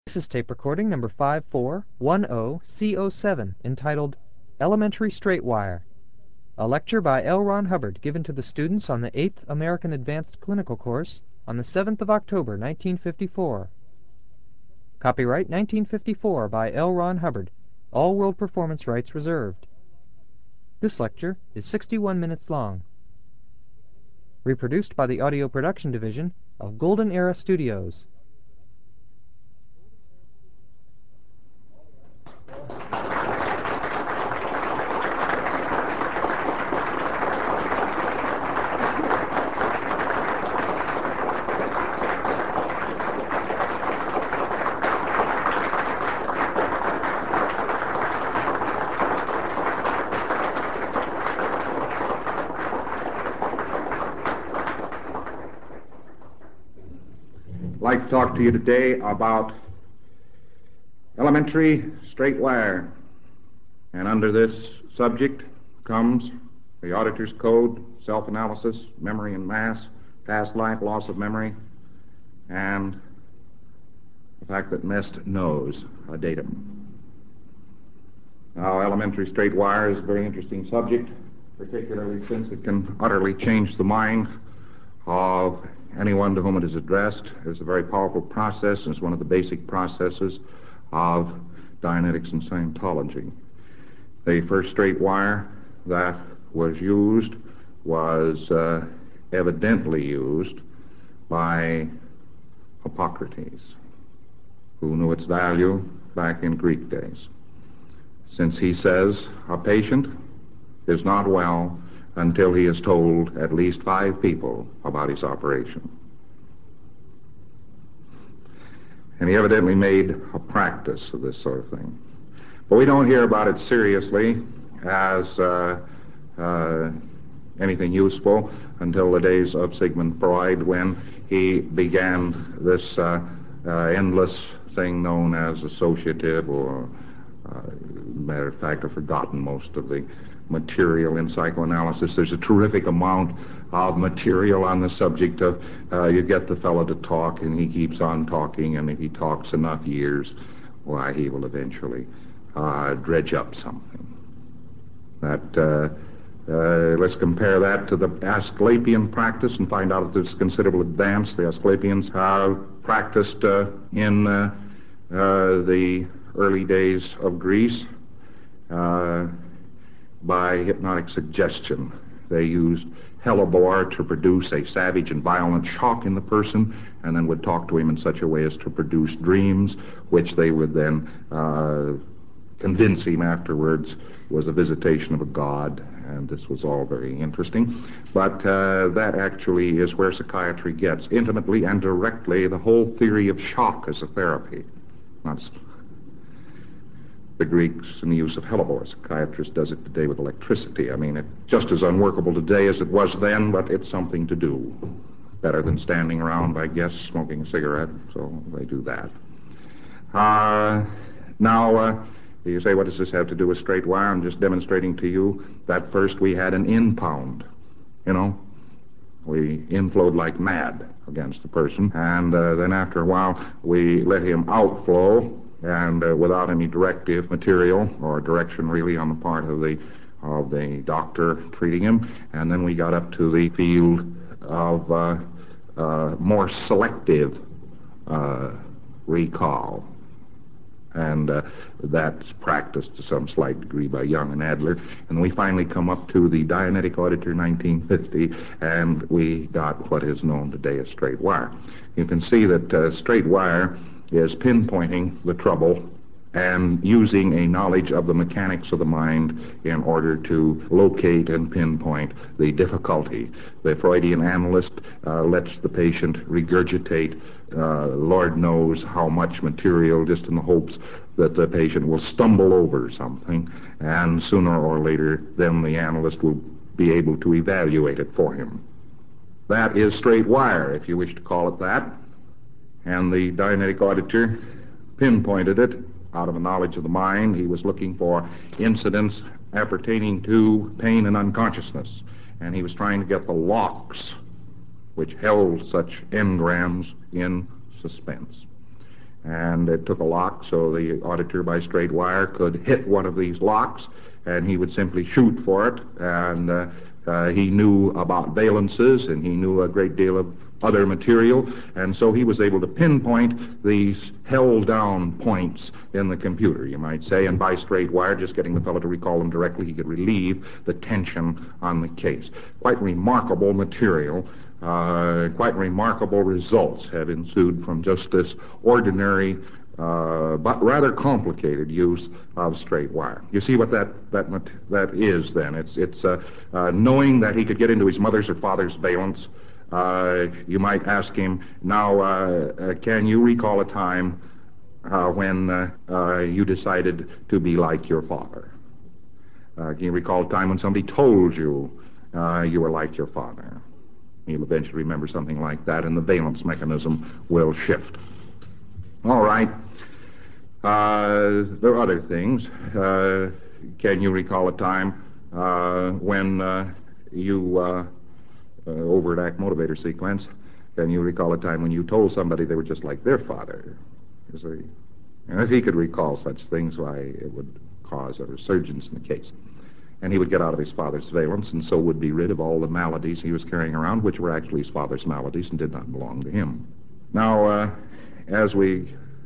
This is tape recording number 5410C07, entitled Elementary Straight Wire, a lecture by L. Ron Hubbard given to the students on the 8th American Advanced Clinical Course on the 7th of October, 1954. Copyright 1954 by L. Ron Hubbard. All world performance rights reserved. This lecture is 61 minutes long. Reproduced by the Audio Production Division of Golden Era Studios. I'd like to talk to you today about elementary straight wire. And under this subject comes the auditor's code, self-analysis, memory and mass, past life, loss of memory, and the fact that Mest knows a datum. Now, elementary straight wire is a very interesting subject, particularly since it can utterly change the mind of anyone to whom it is addressed. It's a very powerful process, and it's one of the basic processes of Dianetics and Scientology. The first straight wire that was used was evidently used by Hippocrates, who knew its value back in Greek days, since he says a patient is not well until he has told at least 5 people about his operation. And he evidently made a practice of this sort of thing. But we don't hear about it seriously as anything useful until the days of Sigmund Freud, when he began this endless thing known as associative, or matter of fact, I've forgotten most of the material in psychoanalysis. There's a terrific amount of material on the subject of you get the fellow to talk, and he keeps on talking, and if he talks enough years, why, he will eventually dredge up something. That let's compare that to the Asclepian practice and find out that there's considerable advance. The Asclepians practiced in the early days of Greece by hypnotic suggestion. They used hellebore to produce a savage and violent shock in the person, and then would talk to him in such a way as to produce dreams, which they would then convince him afterwards was a visitation of a god, and this was all very interesting. But that actually is where psychiatry gets intimately and directly the whole theory of shock as a therapy. That's the Greeks and the use of hellebore. Psychiatrist does it today with electricity. I mean, it's just as unworkable today as it was then, but it's something to do. Better than standing around, I guess, smoking a cigarette, so they do that. Now, you say, what does this have to do with straight wire? I'm just demonstrating to you that first we had an impound, you know. We inflowed like mad against the person, and then after a while we let him outflow, and without any directive material or direction really on the part of the doctor treating him, and then we got up to the field of more selective recall. And that's practiced to some slight degree by Young and Adler. And we finally come up to the Dianetic Auditor 1950, and we got what is known today as straight wire. You can see that straight wire is pinpointing the trouble and using a knowledge of the mechanics of the mind in order to locate and pinpoint the difficulty. The Freudian analyst lets the patient regurgitate Lord knows how much material, just in the hopes that the patient will stumble over something, and sooner or later then the analyst will be able to evaluate it for him. That is straight wire, if you wish to call it that. And the Dianetic Auditor pinpointed it out of a knowledge of the mind. He was looking for incidents appertaining to pain and unconsciousness, and he was trying to get the locks which held such engrams in suspense. And it took a lock so the auditor by straight wire could hit one of these locks, and he would simply shoot for it. And he knew about valences, and he knew a great deal of other material, and so he was able to pinpoint these held-down points in the computer, you might say, and by straight wire, just getting the fellow to recall them directly, he could relieve the tension on the case. Quite remarkable material. Quite remarkable results have ensued from just this ordinary but rather complicated use of straight wire. You see what that is then. It's knowing that he could get into his mother's or father's valence. You might ask him, now, can you recall a time when you decided to be like your father? Can you recall a time when somebody told you you were like your father? He'll eventually remember something like that, and the valence mechanism will shift. All right. There are other things. Can you recall a time when you, overt act motivator sequence, can you recall a time when you told somebody they were just like their father? You see? And if he could recall such things, why, it would cause a resurgence in the case. And he would get out of his father's valence, and so would be rid of all the maladies he was carrying around, which were actually his father's maladies and did not belong to him. Now, as we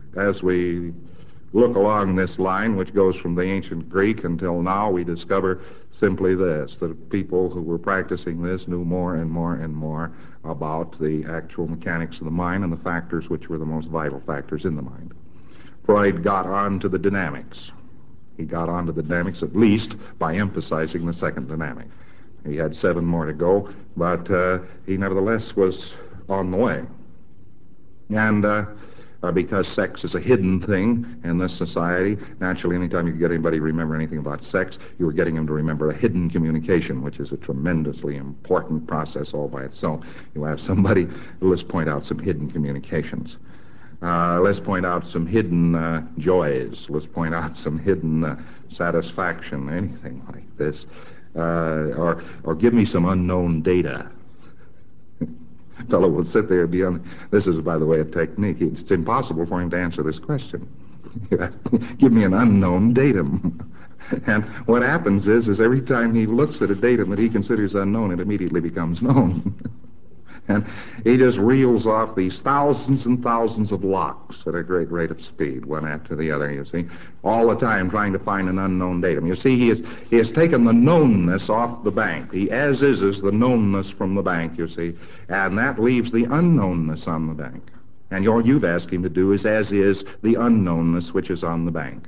look along this line, which goes from the ancient Greek until now, we discover simply this, that people who were practicing this knew more and more and more about the actual mechanics of the mind and the factors which were the most vital factors in the mind. Freud got on to the dynamics. He got on to the dynamics at least by emphasizing the second dynamic. He had 7 more to go, but he nevertheless was on the way. And because sex is a hidden thing in this society, naturally, anytime you could get anybody to remember anything about sex, you were getting them to remember a hidden communication, which is a tremendously important process all by itself. You have somebody, let's point out some hidden communications. Let's point out some hidden joys. Let's point out some hidden satisfaction, anything like this. Or give me some unknown data. A fellow will sit there and be on. This is, by the way, a technique. It's impossible for him to answer this question. Give me an unknown datum. And what happens is every time he looks at a datum that he considers unknown, it immediately becomes known. And he just reels off these thousands and thousands of locks at a great rate of speed, one after the other, you see, all the time trying to find an unknown datum. You see, he has taken the knownness off the bank. The as-is the knownness from the bank, you see, and that leaves the unknownness on the bank. And all you've asked him to do is as-is the unknownness which is on the bank.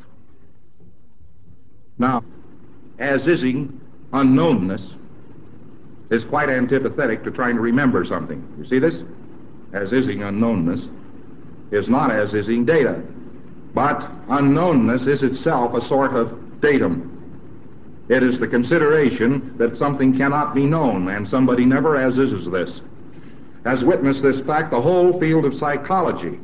Now, as-ising unknownness is quite antipathetic to trying to remember something. You see this? As-ising unknownness is not as-ising data. But unknownness is itself a sort of datum. It is the consideration that something cannot be known, and somebody never as-is this. Has witnessed this fact, the whole field of psychology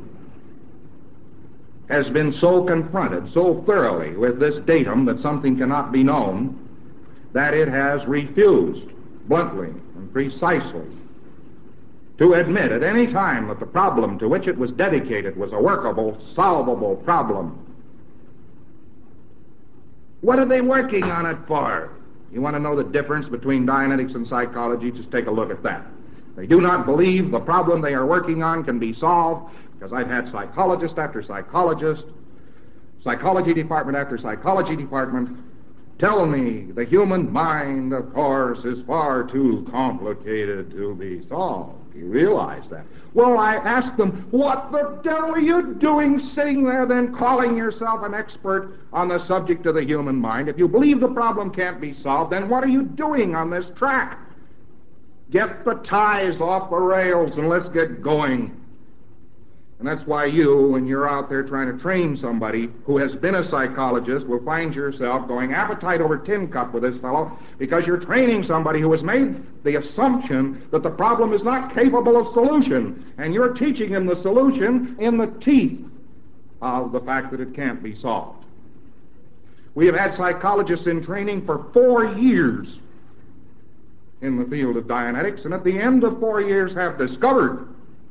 has been so confronted so thoroughly with this datum that something cannot be known that it has refused bluntly and precisely to admit at any time that the problem to which it was dedicated was a workable, solvable problem. What are they working on it for? You want to know the difference between Dianetics and psychology? Just take a look at that. They do not believe the problem they are working on can be solved, because I've had psychologist after psychologist, psychology department after psychology department, tell me the human mind, of course, is far too complicated to be solved. You realize that? Well, I asked them, what the devil are you doing sitting there then calling yourself an expert on the subject of the human mind? If you believe the problem can't be solved, then what are you doing on this track? Get the ties off the rails and let's get going. And that's why you, when you're out there trying to train somebody who has been a psychologist, will find yourself going appetite over tin cup with this fellow, because you're training somebody who has made the assumption that the problem is not capable of solution, and you're teaching him the solution in the teeth of the fact that it can't be solved. We have had psychologists in training for 4 years in the field of Dianetics, and at the end of 4 years have discovered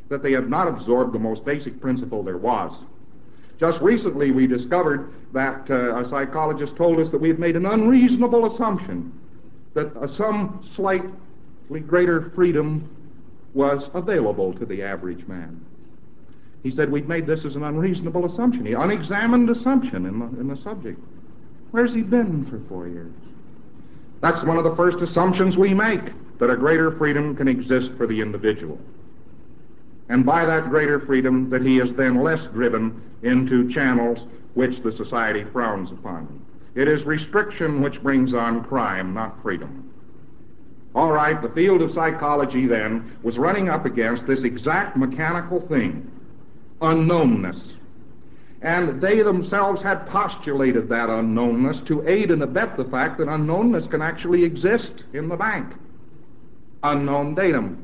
that they had not absorbed the most basic principle there was. Just recently we discovered that a psychologist told us that we had made an unreasonable assumption that some slightly greater freedom was available to the average man. He said we'd made this as an unreasonable assumption, an unexamined assumption in the subject. Where's he been for 4 years? That's one of the first assumptions we make, that a greater freedom can exist for the individual. And by that greater freedom, that he is then less driven into channels which the society frowns upon. It is restriction which brings on crime, not freedom. All right, the field of psychology then was running up against this exact mechanical thing, unknownness. And they themselves had postulated that unknownness to aid and abet the fact that unknownness can actually exist in the bank. Unknown datum.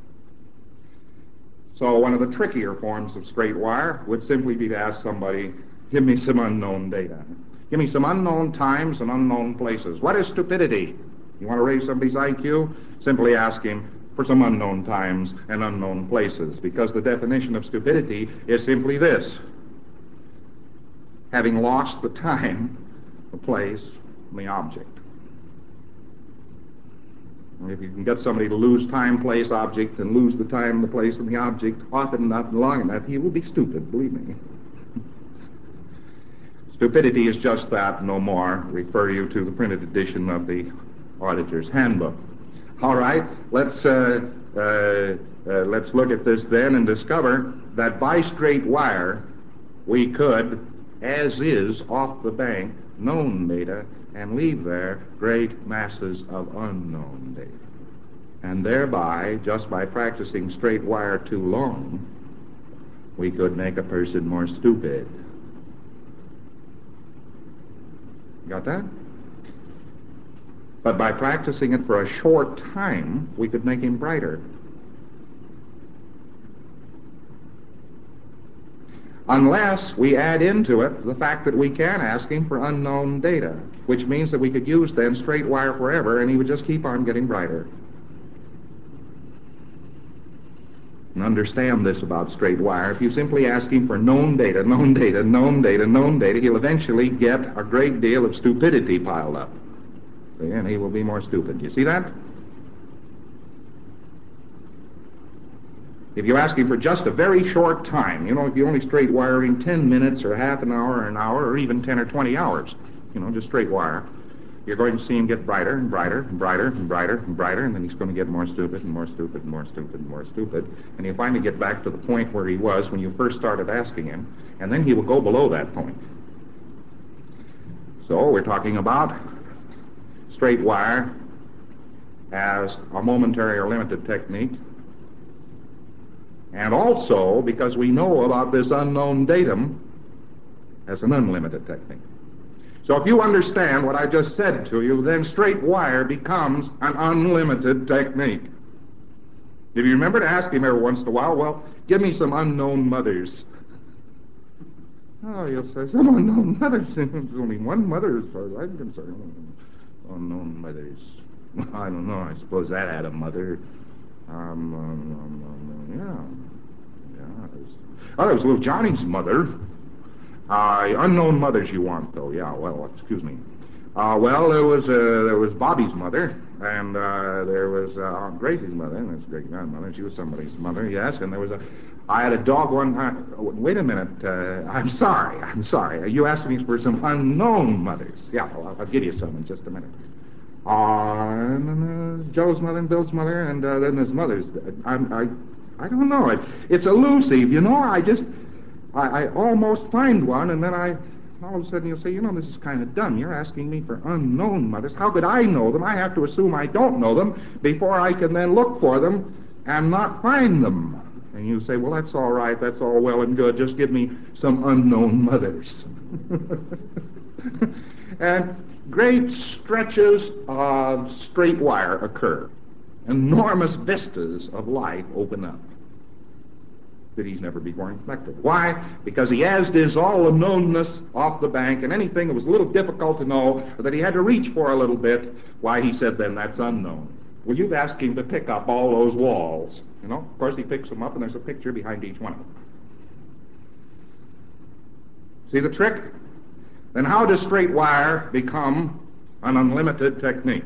So one of the trickier forms of straight wire would simply be to ask somebody, give me some unknown data. Give me some unknown times and unknown places. What is stupidity? You want to raise somebody's IQ? Simply ask him for some unknown times and unknown places, because the definition of stupidity is simply this: having lost the time, the place, and the object. And if you can get somebody to lose time, place, object, and lose the time, the place, and the object often enough and long enough, he will be stupid, believe me. Stupidity is just that, no more. Refer you to the printed edition of the Auditor's Handbook. All right, let's look at this then and discover that by straight wire we could, as is off the bank, known data, and leave there great masses of unknown data. And thereby, just by practicing straight wire too long, we could make a person more stupid. Got that? But by practicing it for a short time, we could make him brighter. Unless we add into it the fact that we can ask him for unknown data, which means that we could use then straight wire forever, and he would just keep on getting brighter. And understand this about straight wire. If you simply ask him for known data, known data, known data, known data, he'll eventually get a great deal of stupidity piled up. And he will be more stupid. You see that? If you ask him for just a very short time, if you only straight wire him 10 minutes or half an hour or even 10 or 20 hours, just straight wire, you're going to see him get brighter and brighter and brighter and brighter and brighter, and then he's going to get more stupid and more stupid and more stupid and more stupid, and he'll finally get back to the point where he was when you first started asking him, and then he will go below that point. So we're talking about straight wire as a momentary or limited technique, and also, because we know about this unknown datum, as an unlimited technique. So if you understand what I just said to you, then straight wire becomes an unlimited technique. If you remember to ask him every once in a while, well, give me some unknown mothers. Oh, you'll say, some unknown mothers. There's only one mother as far as I'm concerned. Unknown mothers. I don't know. I suppose that had a mother. Yeah. Oh, there was little Johnny's mother. Unknown mothers you want, though. Yeah, well, excuse me. Well, there was Bobby's mother, and there was Aunt Gracie's mother, and that's great grandmother. She was somebody's mother, yes. And I had a dog one time. Wait a minute. I'm sorry. You asked me for some unknown mothers. Yeah, well, I'll give you some in just a minute. And then there's Joe's mother and Bill's mother, and then there's mother's. I don't know. It's elusive, I almost find one, and then all of a sudden you'll say, this is kind of dumb. You're asking me for unknown mothers. How could I know them? I have to assume I don't know them before I can then look for them and not find them. And you say, well, that's all right. That's all well and good. Just give me some unknown mothers. And great stretches of straight wire occur. Enormous vistas of life open up that he's never before inflected. Why? Because he has this all the knownness off the bank, and anything that was a little difficult to know, or that he had to reach for a little bit, why, he said, then that's unknown. Well, you've asked him to pick up all those walls. You know, of course, he picks them up, and there's a picture behind each one of them. See the trick? Then how does straight wire become an unlimited technique?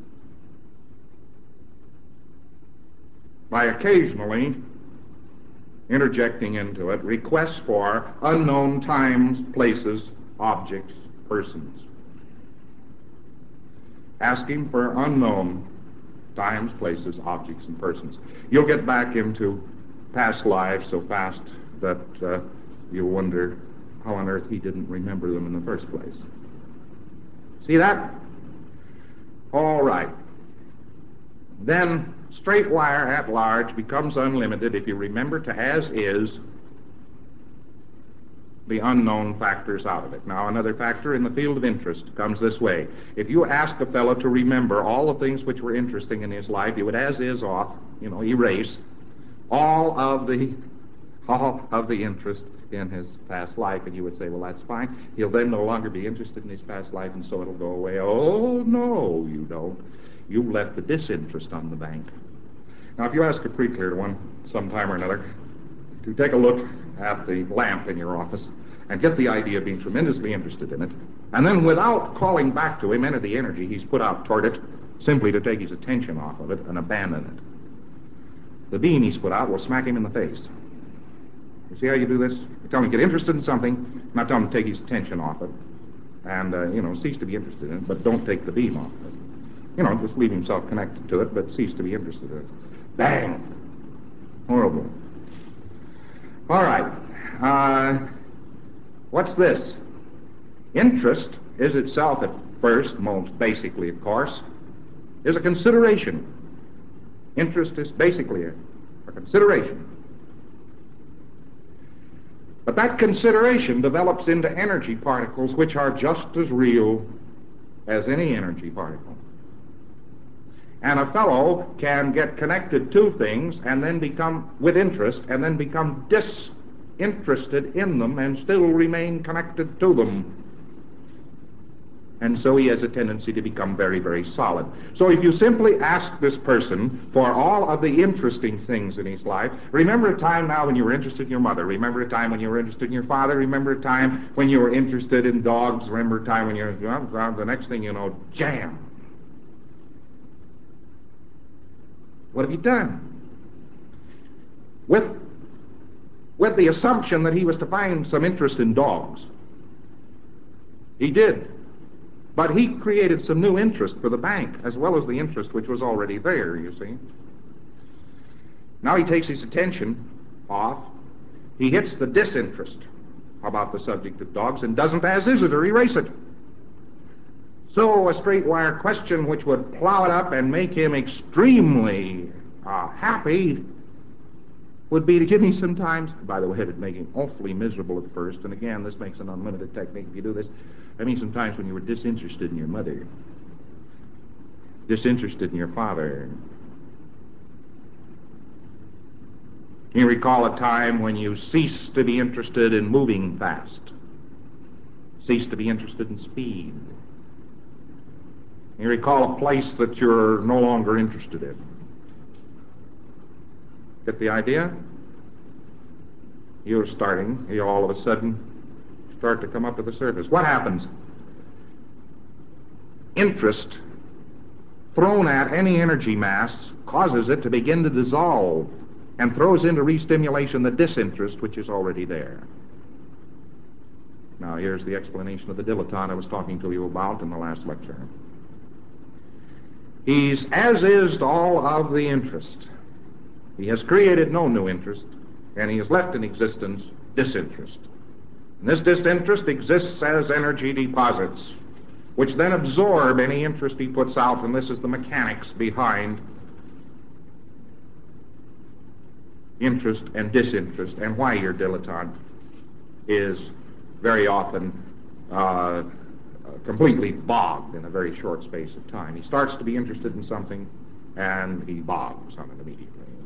By occasionally interjecting into it requests for unknown times, places, objects, persons. Asking for unknown times, places, objects, and persons. You'll get back into past lives so fast that you'll wonder how on earth he didn't remember them in the first place. See that? All right. Then straight wire at large becomes unlimited if you remember to as is the unknown factors out of it. Now, another factor in the field of interest comes this way. If you ask a fellow to remember all the things which were interesting in his life, you would as is off, erase all of the interest in his past life, and you would say, well, that's fine. He'll then no longer be interested in his past life, and so it'll go away. Oh, no, you don't. You've left the disinterest on the bank. Now, if you ask a pre-cleared one sometime or another to take a look at the lamp in your office and get the idea of being tremendously interested in it, and then without calling back to him any of the energy he's put out toward it, simply to take his attention off of it and abandon it, the beam he's put out will smack him in the face. You see how you do this? You tell him to get interested in something, not tell him to take his attention off it, and, cease to be interested in it, but don't take the beam off it. Just leave himself connected to it, but cease to be interested in it. Bang! Horrible. All right. What's this? Interest is itself at first, most basically, of course, is a consideration. Interest is basically a consideration. But that consideration develops into energy particles which are just as real as any energy particle. And a fellow can get connected to things and then become, with interest, and then become disinterested in them and still remain connected to them. And so he has a tendency to become very, very solid. So if you simply ask this person for all of the interesting things in his life, remember a time now when you were interested in your mother, remember a time when you were interested in your father, remember a time when you were interested in dogs, remember a time when you were, the next thing you know, jam. What have you done? With the assumption that he was to find some interest in dogs. He did. But he created some new interest for the bank, as well as the interest which was already there, you see. Now he takes his attention off. He hits the disinterest about the subject of dogs and doesn't as is it or erase it. So a straight wire question which would plow it up and make him extremely happy would be to give me sometimes, by the way, it'd make him awfully miserable at first, and again, this makes an unlimited technique if you do this. I mean, sometimes when you were disinterested in your mother, disinterested in your father. You recall a time when you ceased to be interested in moving fast, ceased to be interested in speed. You recall a place that you're no longer interested in. Get the idea? You all of a sudden start to come up to the surface. What happens? Interest thrown at any energy mass causes it to begin to dissolve and throws into re-stimulation the disinterest which is already there. Now here's the explanation of the dilettante I was talking to you about in the last lecture. He's as is all of the interest. He has created no new interest, and he has left in existence disinterest. And this disinterest exists as energy deposits, which then absorb any interest he puts out, and this is the mechanics behind interest and disinterest, and why your dilettante is very often completely bogged in a very short space of time. He starts to be interested in something, and he bogs on it immediately.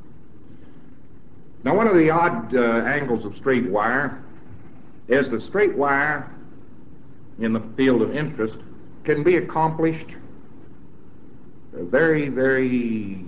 Now, one of the odd angles of straight wire is that straight wire in the field of interest can be accomplished very, very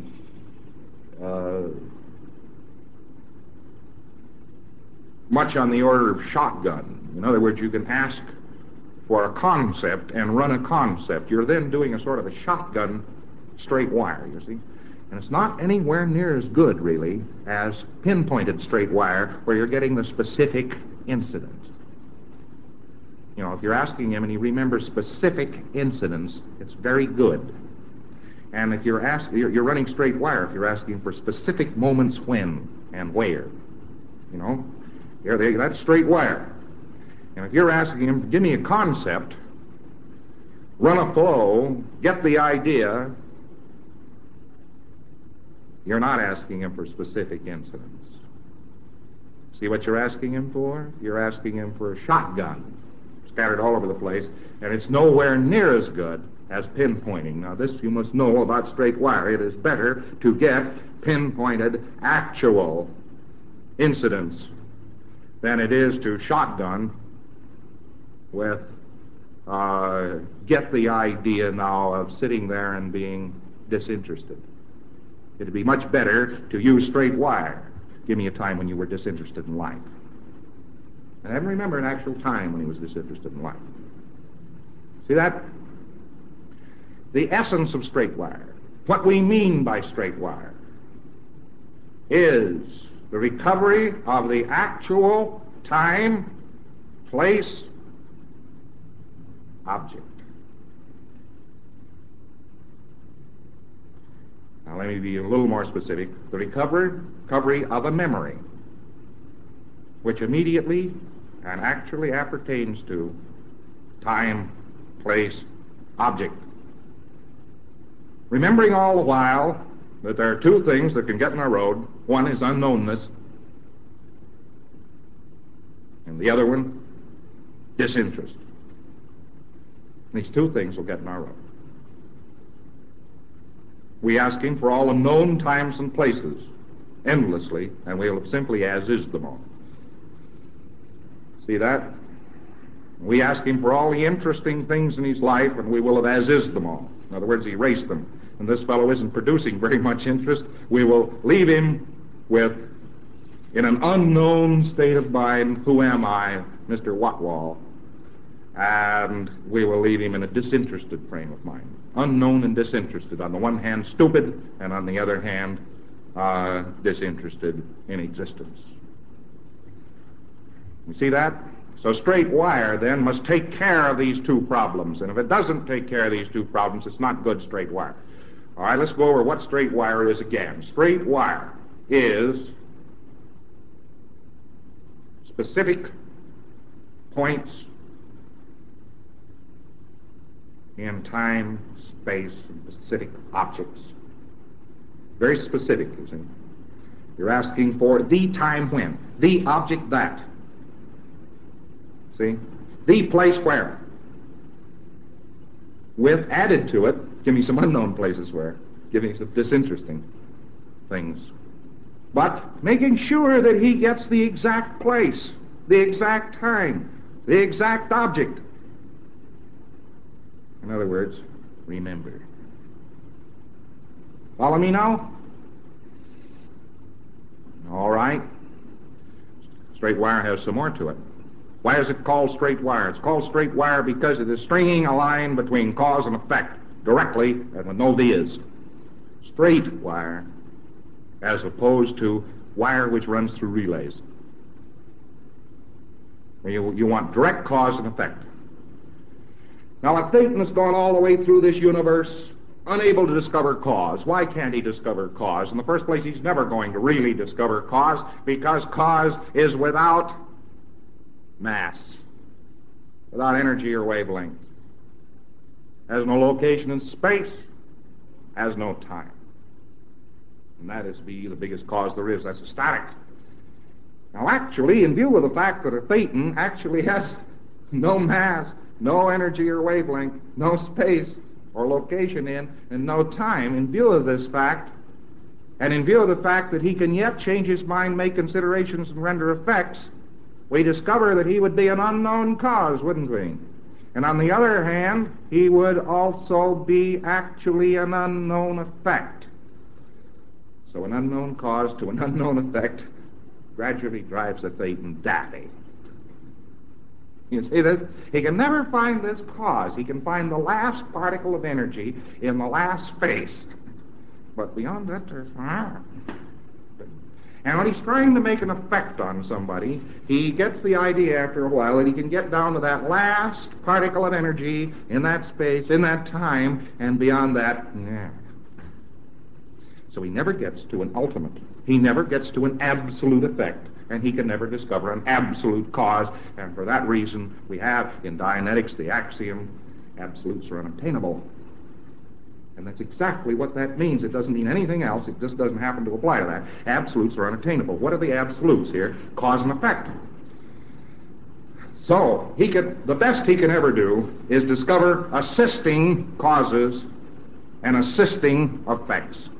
much on the order of shotgun. In other words, you can ask for a concept and run a concept. You're then doing a sort of a shotgun straight wire, you see. And it's not anywhere near as good, really, as pinpointed straight wire, where you're getting the specific incident. You know, if you're asking him and he remembers specific incidents, it's very good. And if you're running straight wire, if you're asking for specific moments when and where, you know, that's straight wire. And if you're asking him, give me a concept, run a flow, get the idea, you're not asking him for specific incidents. See what you're asking him for? You're asking him for a shotgun scattered all over the place, and it's nowhere near as good as pinpointing. Now, this you must know about straight wire. It is better to get pinpointed actual incidents than it is to shotgun with get the idea now of sitting there and being disinterested. It'd be much better to use straight wire. Give me a time when you were disinterested in life. And I remember an actual time when he was disinterested in life. See that? The essence of straight wire, what we mean by straight wire, is the recovery of the actual time, place, object. Now let me be a little more specific. The recovery of a memory, which immediately and actually appertains to time, place, object. Remembering all the while that there are two things that can get in our road. One is unknownness, and the other one, disinterest. These two things will get in our road. We ask him for all the known times and places endlessly, and we'll simply as-is them all. See that? We ask him for all the interesting things in his life, and we will have as-is them all. In other words, erase them. And this fellow isn't producing very much interest. We will leave him with, in an unknown state of mind, who am I, Mr. Watwall? And we will leave him in a disinterested frame of mind. Unknown and disinterested. On the one hand, stupid, and on the other hand, disinterested in existence. You see that? So straight wire, then, must take care of these two problems. And if it doesn't take care of these two problems, it's not good straight wire. All right, let's go over what straight wire is again. Straight wire is specific points in time, space, and specific objects. Very specific, you see. You're asking for the time when, the object that. See? The place where. With added to it, give me some unknown places where. Give me some disinteresting things. But making sure that he gets the exact place, the exact time, the exact object. In other words, remember. Follow me now? All right. Straight wire has some more to it. Why is it called straight wire? It's called straight wire because it is stringing a line between cause and effect directly and with no vias. Straight wire, as opposed to wire which runs through relays. You want direct cause and effect. Now, if Satan has gone all the way through this universe, unable to discover cause. Why can't he discover cause? In the first place, he's never going to really discover cause, because cause is without mass, without energy or wavelength, has no location in space, has no time. And that is the biggest cause there is. That's a static. Now, actually, in view of the fact that a Thetan actually has no mass, no energy or wavelength, no space or location in, and no time, in view of this fact, and in view of the fact that he can yet change his mind, make considerations, and render effects, we discover that he would be an unknown cause, wouldn't we? And on the other hand, he would also be actually an unknown effect. So an unknown cause to an unknown effect gradually drives the Thetan daffy. You see this? He can never find this cause. He can find the last particle of energy in the last space. But beyond that, there's... And when he's trying to make an effect on somebody, he gets the idea after a while that he can get down to that last particle of energy in that space, in that time, and beyond that, So he never gets to an ultimate. He never gets to an absolute effect, and he can never discover an absolute cause. And for that reason, we have in Dianetics the axiom, absolutes are unobtainable. And that's exactly what that means. It doesn't mean anything else. It just doesn't happen to apply to that. Absolutes are unattainable. What are the absolutes here? Cause and effect. So the best he can ever do is discover assisting causes and assisting effects.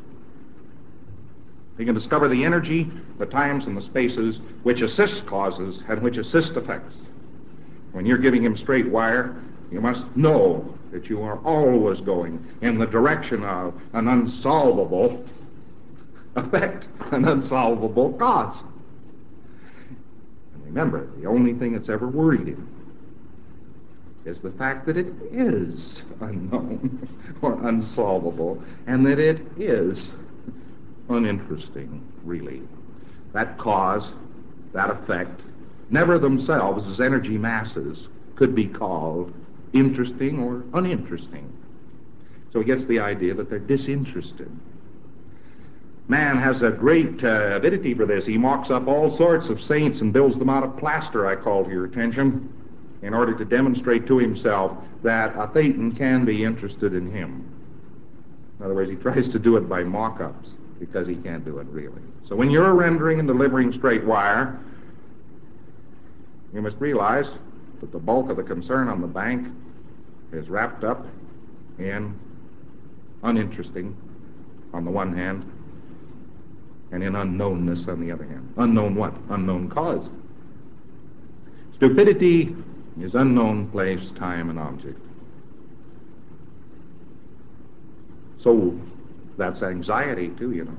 He can discover the energy, the times, and the spaces which assist causes and which assist effects. When you're giving him straight wire, you must know that you are always going in the direction of an unsolvable effect, an unsolvable cause. And remember, the only thing that's ever worried him is the fact that it is unknown or unsolvable, and that it is uninteresting, really. That cause, that effect, never themselves as energy masses could be called interesting or uninteresting. So he gets the idea that they're disinterested. Man has a great avidity for this. He mocks up all sorts of saints and builds them out of plaster, I call to your attention, in order to demonstrate to himself that a Thetan can be interested in him. In other words, he tries to do it by mock-ups because he can't do it really. So when you're rendering and delivering straight wire, you must realize that the bulk of the concern on the bank is wrapped up in uninteresting on the one hand and in unknownness on the other hand. Unknown what? Unknown cause. Stupidity is unknown place, time, and object. So that's anxiety too, you know.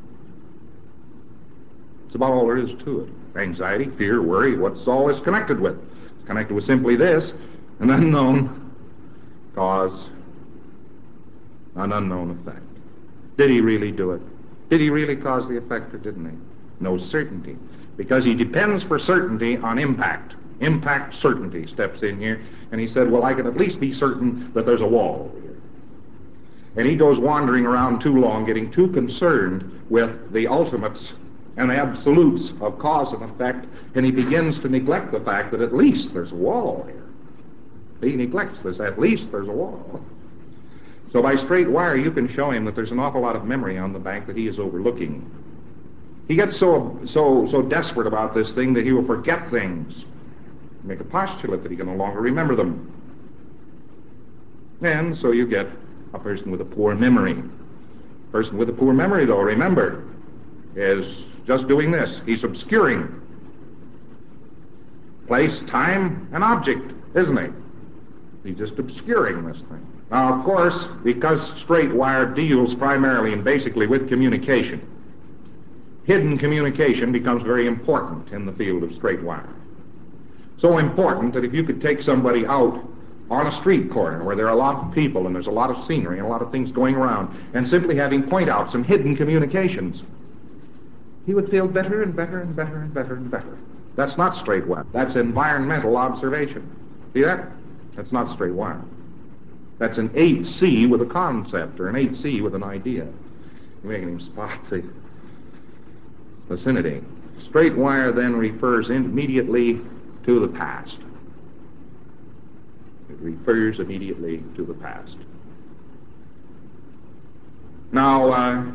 It's about all there is to it. Anxiety, fear, worry, what's all this connected with? It's connected with simply this, an unknown cause, an unknown effect. Did he really do it? Did he really cause the effect or didn't he? No certainty. Because he depends for certainty on impact. Impact certainty steps in here. And he said, well, I can at least be certain that there's a wall over here. And he goes wandering around too long, getting too concerned with the ultimates and absolutes of cause and effect, and he begins to neglect the fact that at least there's a wall here. He neglects this, at least there's a wall. So by straight wire, you can show him that there's an awful lot of memory on the bank that he is overlooking. He gets so desperate about this thing that he will forget things, make a postulate that he can no longer remember them. And so you get a person with a poor memory. A person with a poor memory, though, remember, is just doing this. He's obscuring place, time, and object, isn't he? He's just obscuring this thing. Now, of course, because straight wire deals primarily and basically with communication, hidden communication becomes very important in the field of straight wire. So important that if you could take somebody out on a street corner where there are a lot of people and there's a lot of scenery and a lot of things going around, and simply have him point out some hidden communications, he would feel better and better and better and better and better. That's not straight wire. That's environmental observation. See that? That's not straight wire. That's an 8C with a concept, or an 8C with an idea. You're making him spot the vicinity. Straight wire then refers immediately to the past. It refers immediately to the past. Now,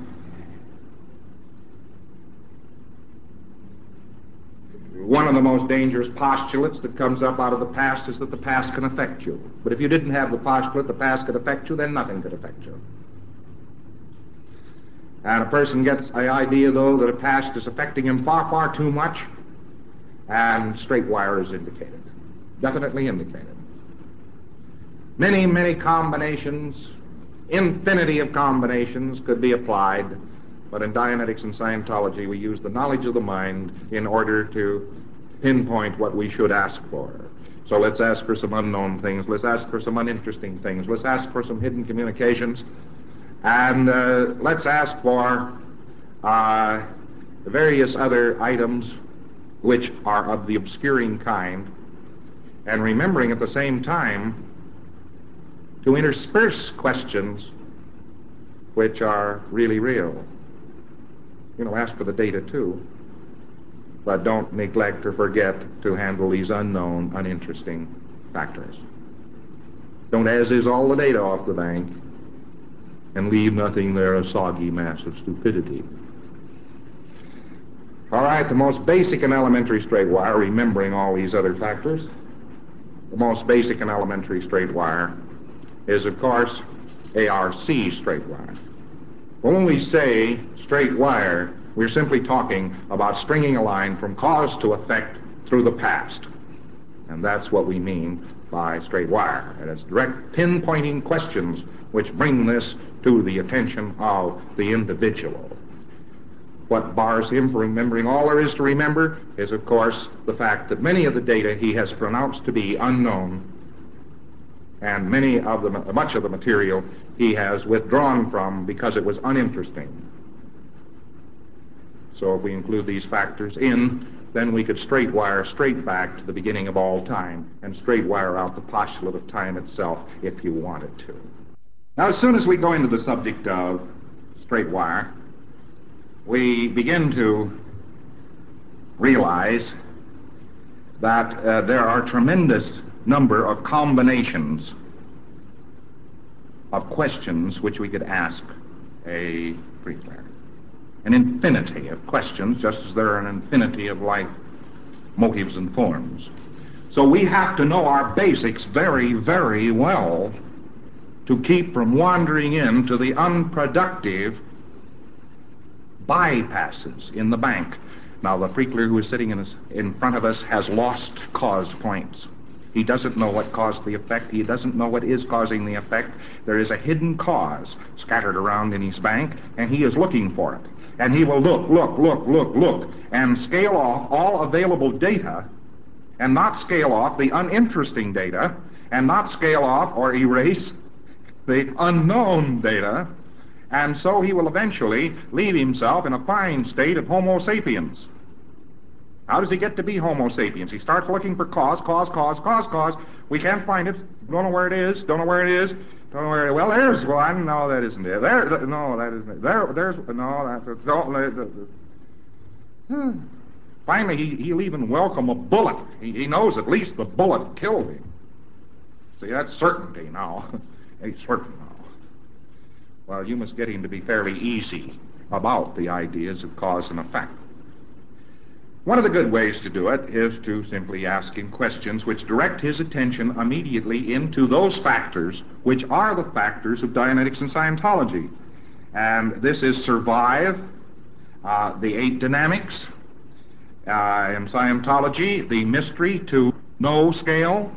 one of the most dangerous postulates that comes up out of the past is that the past can affect you. But if you didn't have the postulate, the past could affect you, then nothing could affect you. And a person gets the idea, though, that a past is affecting him far, far too much, and straight wire is indicated. Definitely indicated. Many, many combinations, infinity of combinations could be applied, but in Dianetics and Scientology we use the knowledge of the mind in order to pinpoint what we should ask for. So let's ask for some unknown things, let's ask for some uninteresting things, let's ask for some hidden communications, and let's ask for various other items which are of the obscuring kind, and remembering at the same time to intersperse questions which are really real. Ask for the data too, but don't neglect or forget to handle these unknown, uninteresting factors. Don't as is all the data off the bank and leave nothing there, a soggy mass of stupidity. All right, the most basic and elementary straight wire, remembering all these other factors, the most basic and elementary straight wire is, of course, ARC straight wire. When we say straight wire, we're simply talking about stringing a line from cause to effect through the past. And that's what we mean by straight wire. It is direct pinpointing questions which bring this to the attention of the individual. What bars him from remembering all there is to remember is, of course, the fact that many of the data he has pronounced to be unknown, and much of the material he has withdrawn from because it was uninteresting. So if we include these factors in, then we could straight wire straight back to the beginning of all time and straight wire out the postulate of time itself if you wanted to. Now, as soon as we go into the subject of straight wire, we begin to realize that there are tremendous number of combinations of questions which we could ask a freeware. An infinity of questions, just as there are an infinity of life motives and forms. So we have to know our basics very, very well to keep from wandering into the unproductive bypasses in the bank. Now, the freakler who is sitting in front of us has lost cause points. He doesn't know what caused the effect. He doesn't know what is causing the effect. There is a hidden cause scattered around in his bank, and he is looking for it. And he will look, and scale off all available data, and not scale off the uninteresting data, and not scale off or erase the unknown data, and so he will eventually leave himself in a fine state of Homo sapiens. How does he get to be Homo sapiens? He starts looking for cause. We can't find it. Don't know where it is. Well, there's one. No, that isn't it. No, that isn't it. There's no, that's... Finally, he'll even welcome a bullet. He knows at least the bullet killed him. See, that's certainty now. He's certain now. Well, you must get him to be fairly easy about the ideas of cause and effect. One of the good ways to do it is to simply ask him questions which direct his attention immediately into those factors which are the factors of Dianetics and Scientology. And this is survive, the 8 dynamics, in Scientology, the mystery to know scale,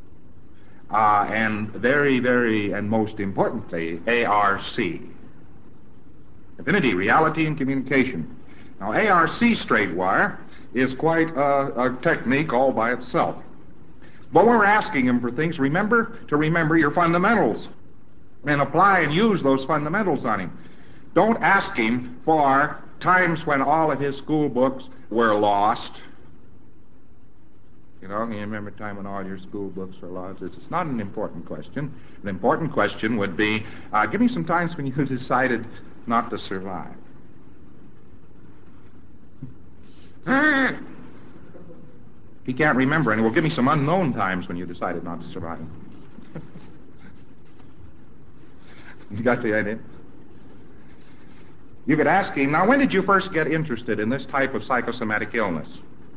and very, very, and most importantly, ARC, affinity, reality, and communication. Now, ARC straight wire is quite a technique all by itself. But when we're asking him for things, remember your fundamentals and apply and use those fundamentals on him. Don't ask him for times when all of his school books were lost. You remember a time when all your school books were lost? It's not an important question. An important question would be, give me some times when you decided not to survive. He can't remember any. Well, give me some unknown times when you decided not to survive. You got the idea? You could ask him, now, when did you first get interested in this type of psychosomatic illness?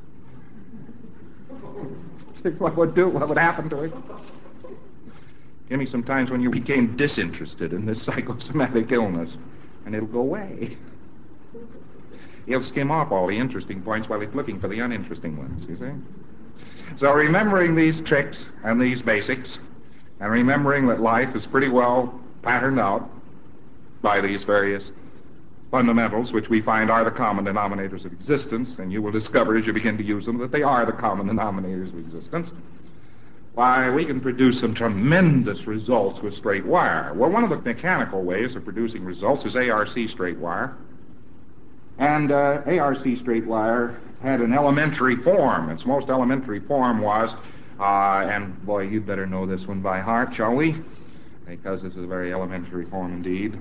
What would happen to him? Give me some times when you became disinterested in this psychosomatic illness, and it'll go away. He'll skim off all the interesting points while he's looking for the uninteresting ones, you see? So remembering these tricks and these basics and remembering that life is pretty well patterned out by these various fundamentals, which we find are the common denominators of existence, and you will discover as you begin to use them that they are the common denominators of existence, why, we can produce some tremendous results with straight wire. Well, one of the mechanical ways of producing results is ARC straight wire. And ARC straight wire had an elementary form. Its most elementary form was, and boy, you'd better know this one by heart, shall we? Because this is a very elementary form indeed.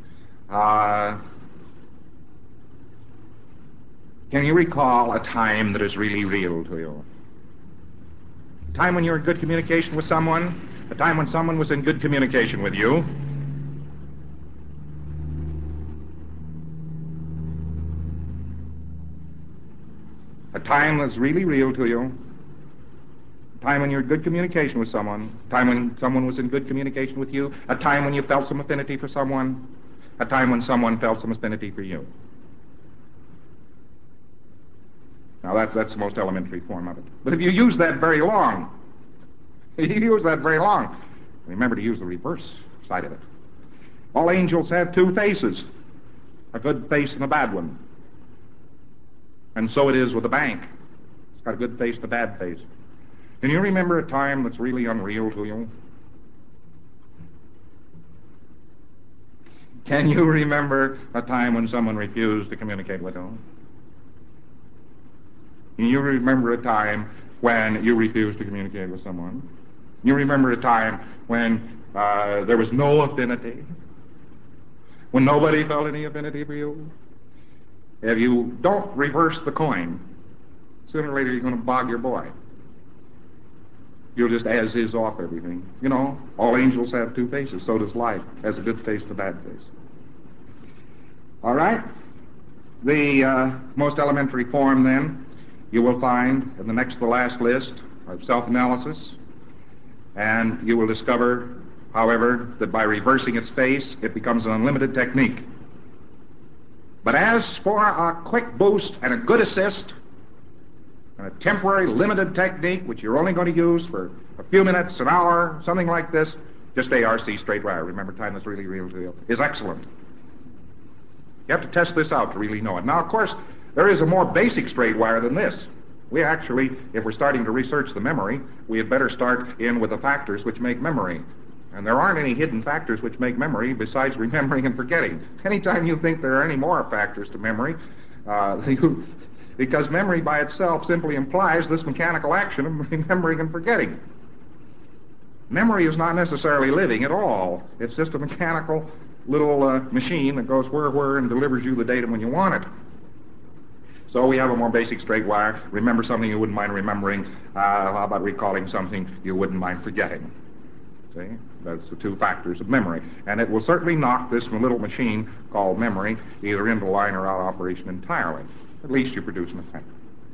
Can you recall a time that is really real to you? A time when you were in good communication with someone? A time when someone was in good communication with you? A time that's really real to you? A time when you're in good communication with someone? A time when someone was in good communication with you? A time when you felt some affinity for someone? A time when someone felt some affinity for you? Now, that's the most elementary form of it. But if you use that very long, remember to use the reverse side of it. All angels have two faces, a good face and a bad one. And so it is with the bank. It's got a good face and a bad face. Can you remember a time that's really unreal to you? Can you remember a time when someone refused to communicate with you? Can you remember a time when you refused to communicate with someone? Can you remember a time when there was no affinity? When nobody felt any affinity for you? If you don't reverse the coin, sooner or later you're going to bog your boy. You'll just as-is off everything. You know, all angels have two faces, so does life. Has a good face and a bad face. All right? The most elementary form, then, you will find in the next to the last list of self-analysis, and you will discover, however, that by reversing its face, it becomes an unlimited technique. But as for a quick boost and a good assist, and a temporary limited technique, which you're only going to use for a few minutes, an hour, something like this, just ARC straight wire, remember, time that's really real to you, is excellent. You have to test this out to really know it. Now, of course, there is a more basic straight wire than this. We actually, if we're starting to research the memory, we had better start in with the factors which make memory. And there aren't any hidden factors which make memory besides remembering and forgetting. Anytime you think there are any more factors to memory, because memory by itself simply implies this mechanical action of remembering and forgetting. Memory is not necessarily living at all. It's just a mechanical little machine that goes where, and delivers you the data when you want it. So we have a more basic straight wire. Remember something you wouldn't mind remembering. How about recalling something you wouldn't mind forgetting? See? That's the two factors of memory. And it will certainly knock this little machine called memory either into line or out of operation entirely. At least you produce an effect.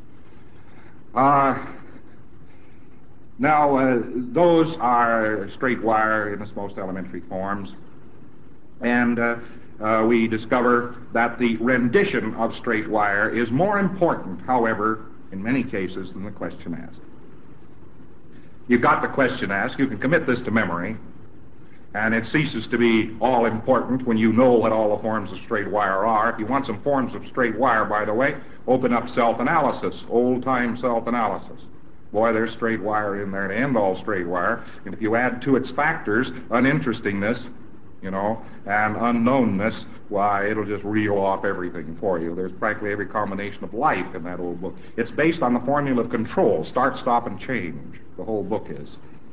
Now, those are straight wire in its most elementary forms. And we discover that the rendition of straight wire is more important, however, in many cases, than the question asked. You've got the question asked, you can commit this to memory, and it ceases to be all important when you know what all the forms of straight wire are. If you want some forms of straight wire, by the way, open up self-analysis, old-time self-analysis. Boy, there's straight wire in there to end all straight wire. And if you add to its factors uninterestingness, you know, and unknownness, why, it'll just reel off everything for you. There's practically every combination of life in that old book. It's based on the formula of control, start, stop, and change. The whole book is.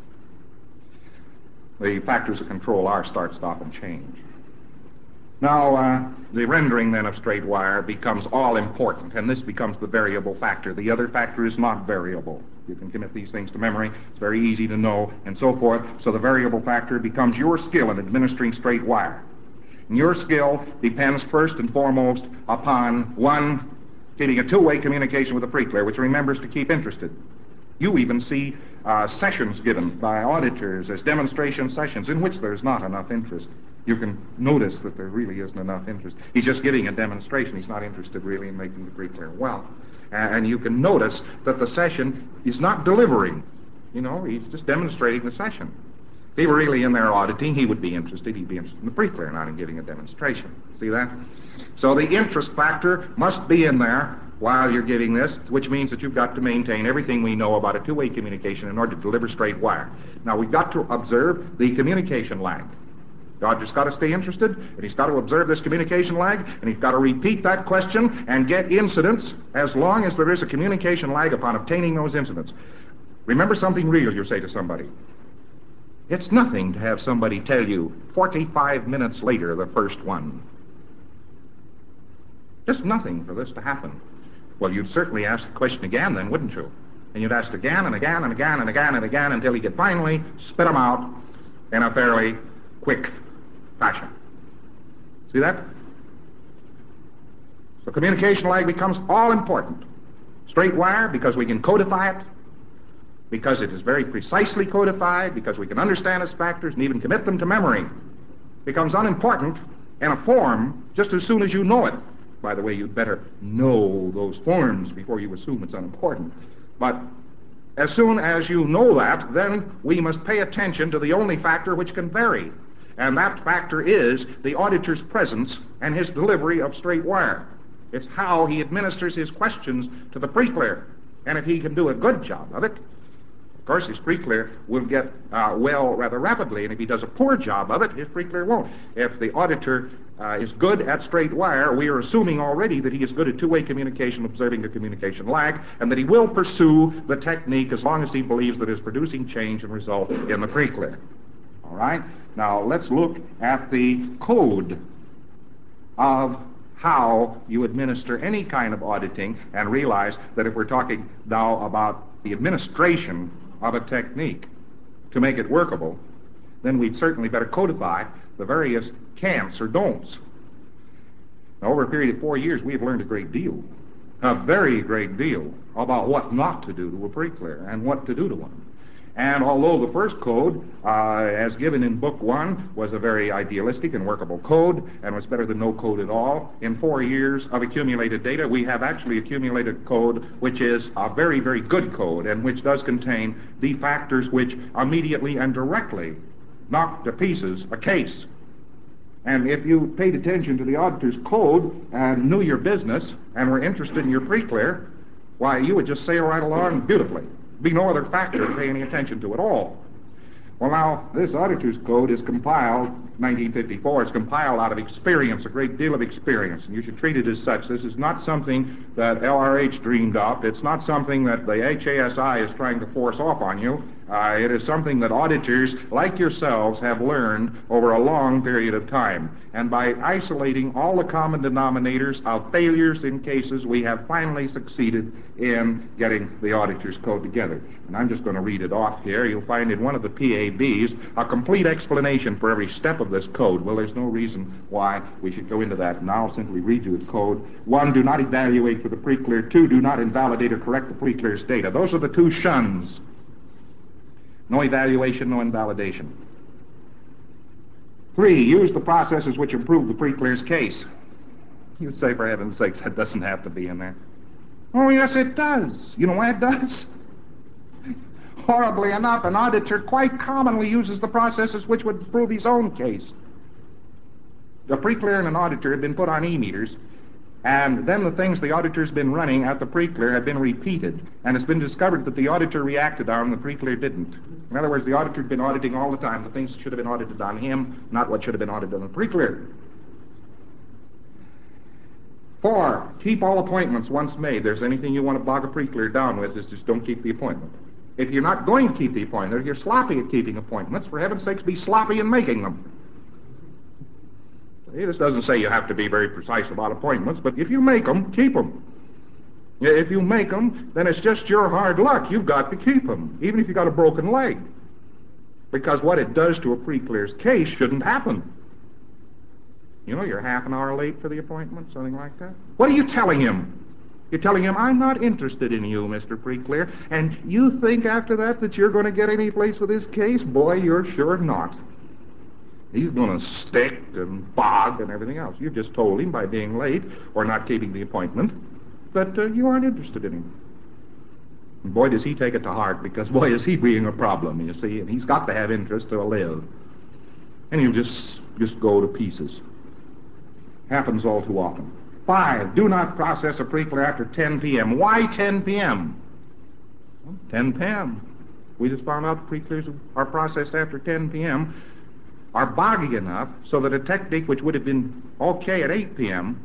The factors of control are start, stop, and change. Now, the rendering then of straight wire becomes all important, and this becomes the variable factor. The other factor is not variable. You can commit these things to memory. It's very easy to know, and so forth. So the variable factor becomes your skill in administering straight wire. And your skill depends first and foremost upon, one, keeping a two-way communication with the pre-clear, which remembers to keep interested. You even see sessions given by auditors as demonstration sessions in which there's not enough interest. You can notice that there really isn't enough interest. He's just giving a demonstration. He's not interested really in making the pre-clear well. And you can notice that the session is not delivering. You know, he's just demonstrating the session. If he were really in there auditing, he would be interested. He'd be interested in the pre-clear, not in giving a demonstration. See that? So the interest factor must be in there while you're giving this, which means that you've got to maintain everything we know about a two-way communication in order to deliver straight wire. Now, we've got to observe the communication lag. The auditor's got to stay interested, and he's got to observe this communication lag, and he's got to repeat that question and get incidents as long as there is a communication lag upon obtaining those incidents. Remember something real, you say to somebody. It's nothing to have somebody tell you 45 minutes later the first one. Just nothing for this to happen. Well, you'd certainly ask the question again then, wouldn't you? And you'd ask again and again and again and again and again until he could finally spit them out in a fairly quick fashion. See that? So communication lag becomes all important. Straight wire, because we can codify it, because it is very precisely codified, because we can understand its factors and even commit them to memory, becomes unimportant in a form just as soon as you know it. By the way, you'd better know those forms before you assume it's unimportant. But as soon as you know that, then we must pay attention to the only factor which can vary. And that factor is the auditor's presence and his delivery of straight wire. It's how he administers his questions to the pre-clear. And if he can do a good job of it, of course, his pre-clear will get well rather rapidly, and if he does a poor job of it, his pre-clear won't. If the auditor is good at straight wire, we are assuming already that he is good at two-way communication, observing the communication lag, and that he will pursue the technique as long as he believes that it is producing change and result in the pre-clear. All right? Now, let's look at the code of how you administer any kind of auditing and realize that if we're talking now about the administration of a technique to make it workable, then we'd certainly better codify the various can'ts or don'ts. Now, over a period of 4 years, we've learned a great deal, a very great deal, about what not to do to a pre-clear and what to do to one. And although the first code, as given in Book 1, was a very idealistic and workable code and was better than no code at all, in 4 years of accumulated data, we have actually accumulated code which is a very, very good code and which does contain the factors which immediately and directly knock to pieces a case. And if you paid attention to the auditor's code and knew your business and were interested in your pre-clear, why, you would just sail right along beautifully. Be no other factor to pay any attention to at all. Well, now, this auditor's code is compiled, 1954, it's compiled out of experience, a great deal of experience, and you should treat it as such. This is not something that LRH dreamed up. It's not something that the HASI is trying to force off on you. It is something that auditors, like yourselves, have learned over a long period of time. And by isolating all the common denominators of failures in cases, we have finally succeeded in getting the auditor's code together. And I'm just going to read it off here. You'll find in one of the PABs a complete explanation for every step of this code. Well, there's no reason why we should go into that now. I'll simply read you the code. 1, do not evaluate for the pre-clear. 2, do not invalidate or correct the pre-clear's data. Those are the two shuns. No evaluation, no invalidation. 3, use the processes which improve the pre-clear's case. You say, for heaven's sakes, that doesn't have to be in there. Oh, yes, it does. You know why it does? Horribly enough, an auditor quite commonly uses the processes which would prove his own case. The pre-clear and an auditor have been put on e-meters, and then the things the auditor's been running at the pre-clear have been repeated, and it's been discovered that the auditor reacted on, the pre-clear didn't. In other words, the auditor had been auditing all the time the things that should have been audited on him, not what should have been audited on the pre-clear. 4, keep all appointments once made. There's anything you want to bog a pre-clear down with, is just don't keep the appointment. If you're not going to keep the appointment, if you're sloppy at keeping appointments, for heaven's sakes, be sloppy in making them. This doesn't say you have to be very precise about appointments, but if you make them, keep them. If you make them, then it's just your hard luck. You've got to keep them, even if you've got a broken leg. Because what it does to a pre-clear's case shouldn't happen. You know, you're half an hour late for the appointment, something like that. What are you telling him? You're telling him, I'm not interested in you, Mr. Pre-clear, and you think after that you're going to get any place with this case? Boy, you're sure not. He's going to stick and bog and everything else. You've just told him by being late or not keeping the appointment that you aren't interested in him. And boy, does he take it to heart, because boy, is he being a problem, you see, and he's got to have interest to live. And he'll just go to pieces. Happens all too often. 5, do not process a preclear after 10 p.m. Why 10 p.m.? 10 p.m. We just found out preclears are processed after 10 p.m. are boggy enough so that a technique which would have been okay at 8 p.m.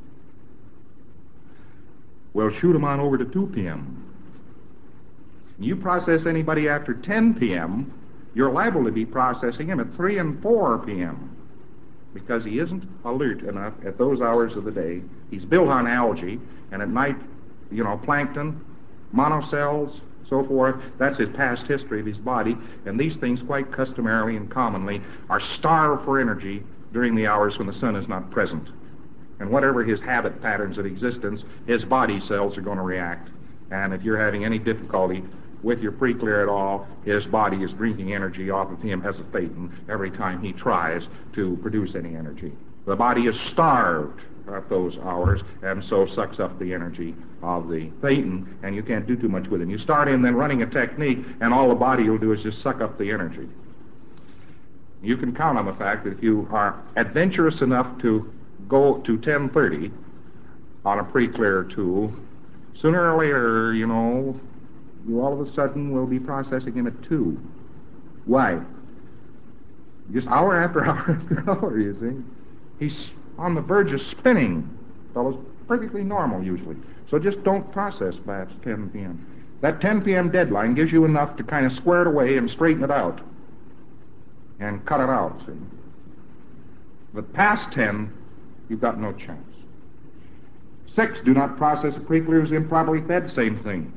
will shoot them on over to 2 p.m. You process anybody after 10 p.m., you're liable to be processing him at 3 and 4 p.m. because he isn't alert enough at those hours of the day. He's built on algae, and at night, plankton, monocells, so forth. That's his past history of his body, and these things quite customarily and commonly are starved for energy during the hours when the sun is not present. And whatever his habit patterns of existence, his body cells are going to react. And if you're having any difficulty with your preclear at all, his body is drinking energy off of him as a thetan every time he tries to produce any energy. The body is starved at those hours, and so sucks up the energy of the thetan, and you can't do too much with him. You start in then running a technique, and all the body will do is just suck up the energy. You can count on the fact that if you are adventurous enough to go to 10:30 on a preclear tool, sooner or later, you all of a sudden will be processing him at 2. Why? Just hour after hour after hour, you see. He's on the verge of spinning. Fellow's perfectly normal usually. So just don't process past 10 p.m. That 10 p.m. deadline gives you enough to kind of square it away and straighten it out and cut it out, see. But past 10, you've got no chance. 6, do not process a preclear who's improperly fed. Same thing.